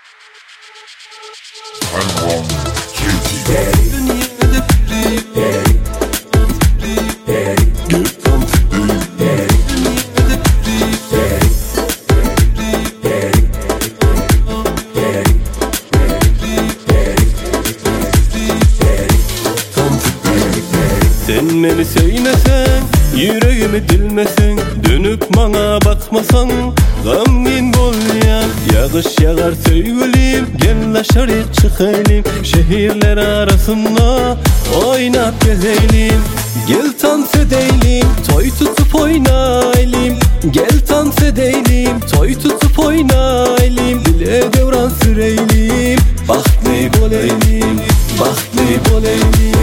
Sen beni söylesen, yüreğimi dilmesen, dönüp bana bakmasan, gamgin bolyan. Yağış yağar sevgilim, gel dışarı çıkayım, şehirler arasında oynap gezelim. Gel dans edelim, toy tutup oynayalım. Gel dans edelim, toy tutup oynayalım. Bile devran sürelim, bahtlı bolelim, bahtlı bolelim.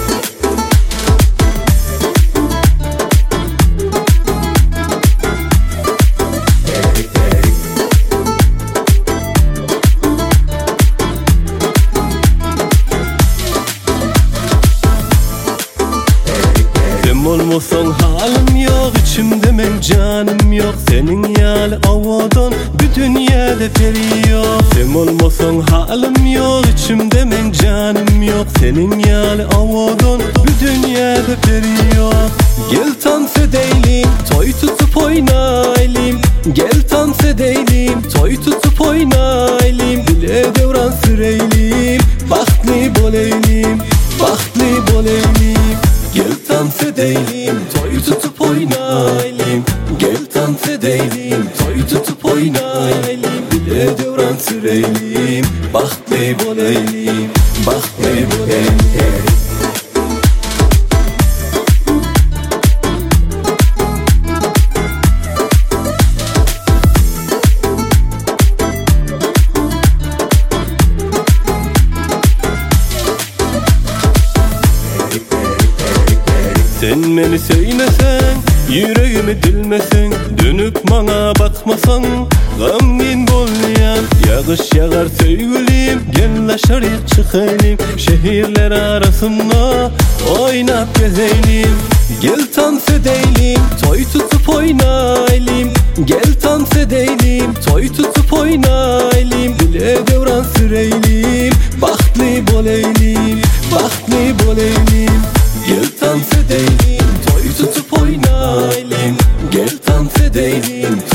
Olmasan halim yok, içimde men canım yok. Senin yal avadan bir dünyada feri yok. Sen olmasan halim yok, içimde men canım yok. Senin yal avadan bir dünyada feri yok. Gel dans edelim, toy tutup oynayalım. Gel dans edelim, toy tutup oynayalım. Bile devran sürelim, bahtlı bolelim, bahtlı bolelim. Gel dans edelim, toy tutup oynayalım. Gel dans edelim, toy tutup oynayalım. Bile devran sürelim, bahtlı bolelim, bahtlı bolelim. Sen beni söylesen, yüreğimi dilmesen, dönüp bana bakmasan, gamgin bolyan. Yağış yağar sevgilim, gel dışarı çıkayım, şehirler arasında oynap gezelim. Gel dans edelim, toy tutup oynayalım. Gel dans edelim, toy tutup oynayalım. Bile devran sürelim, bahtlı bolelim, bahtlı bolelim. Gel dans edelim, toy tutup oynayalım. Gel dans edelim,